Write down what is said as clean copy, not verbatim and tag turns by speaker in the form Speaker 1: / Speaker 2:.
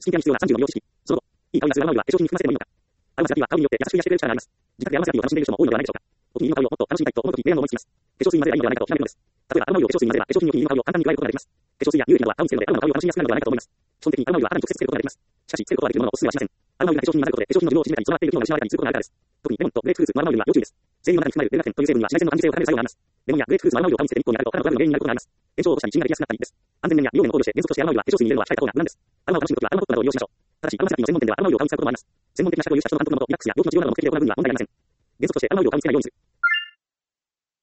Speaker 1: 資金手に必要な30の美容知識。その後、いい香りがするアロマオイルは化粧品に含ませてもいいのか。アロマセラピーは香りによって優しく癒してくれる力があります。自宅でアロマセラピーを楽しんでいる人も多いのではないでしょうか。お気に入りの香りをもっと楽しみたいと思うときにベランドを思いつきます。化粧水に混ぜればいいのではないかとひらめるのです。例えばアロマオイルを化粧水に混ぜれば化粧品にお気に入りの香りを簡単に加えることができます。化粧水や乳液などは香りにつけるのでアロマの香りを楽しみやすくなるのではないかと思います。基本的にアロマオイルは肌に直接つけることができます。しかし、つけることができるものをお勧めはしません。アロマオイルが化粧品に混ざることで化粧品の寿命を縮めたり、備わっている機能が失われたりすることがあるからです。特にレモンとグレープフルーツのアロマオイルは要注意です。精油の中に含まれるベルガテンという成分には紫外線の感受性を高める作用があります。レモンやグレープフルーツのアロマオイルを顔につけて日光に当てると肌のブルになることがあります。炎症を起こしたり血ができやすくなったりです。安全面や美容面を考慮して原則としてアロマオイルは化粧水に入れるのは控えた方が無難です。アロマを楽しむときはアロマポットなどを利用しましょう。ただし、アロマセラピーの専門店ではアロマオイルを顔に使うこともあります。専門的な資格を有した人の監督のもと、リラックスや病気の治療などの目的で行う分には問題ありません。原則としてアロマオイルを顔につけないようにする。